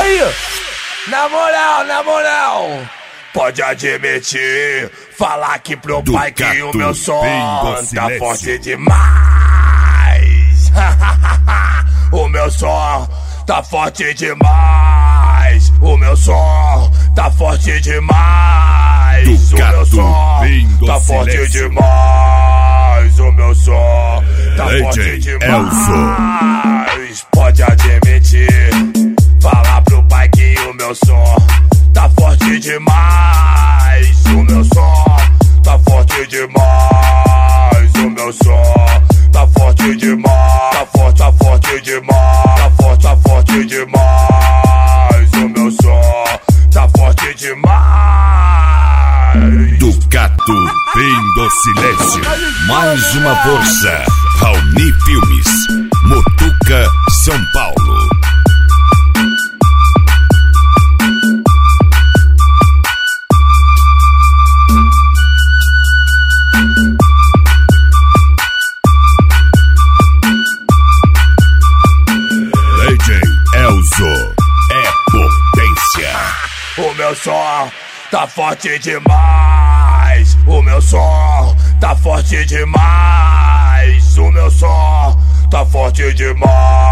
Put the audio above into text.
aí, na moral, pode admitir, falar aqui pro pai que o meu som tá forte demais. O meu som tá forte demais. O meu som tá forte demais. O meu som tá forte demais. O meu som tá forte demais. Pode admitir, falar pro pai que o meu som tá forte demais. O meu som tá forte demais. O meu som tá forte demais. Tá forte demais. Tá forte demais. O meu som tá forte demais. Ducato Rei do Silêncio. Mais uma força. Raoni Filmes. Mutuca, São Paulo. DJ Elzo é potência. O meu som tá forte demais. O meu som tá forte demais. O meu som tá forte demais.